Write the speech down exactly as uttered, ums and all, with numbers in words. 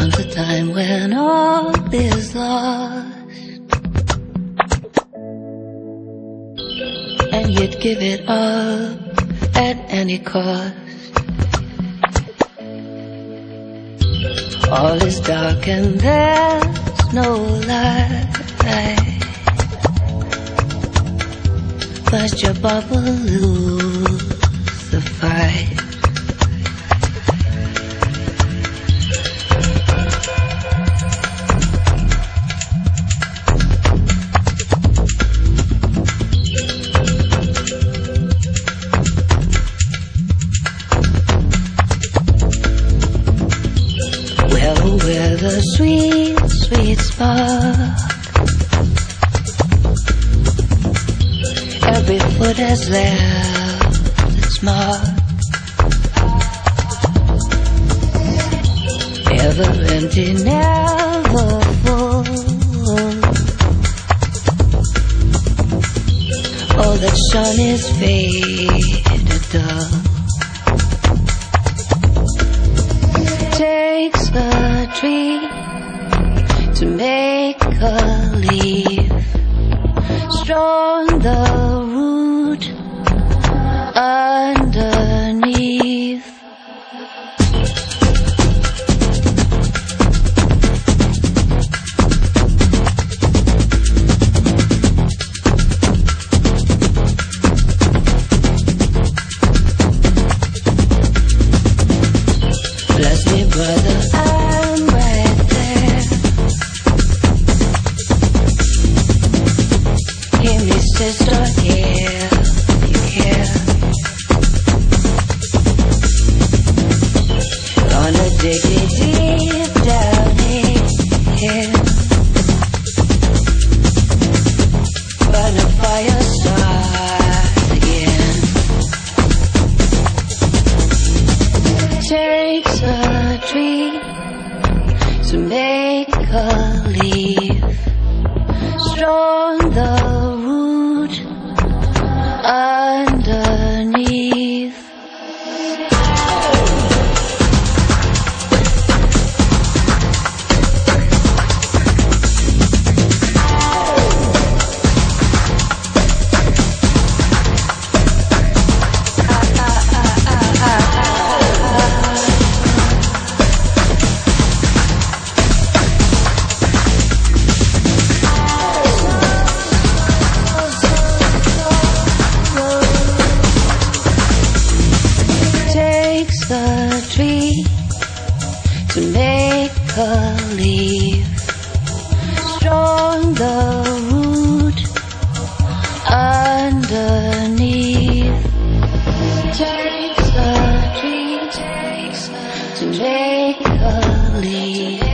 comes a time when all is lost, and you'd give it up at any cost. All is dark and there's no light, but your bubble lose the fight. Well, we're the sweet, sweet spark. Every foot has left its mark. Ever empty, never full. Oh, that sun is faded dull. Takes a tree to make a leaf, strong the root underneath. Bless me, brother, I'm right there. Hear me, sister, yeah, you care. Gonna dig it deep down here. Burn a fire, start again. Takes a tree to make a leaf, strong the root underneath. The tree to make a leaf, strong the root underneath. Takes a tree to make a leaf.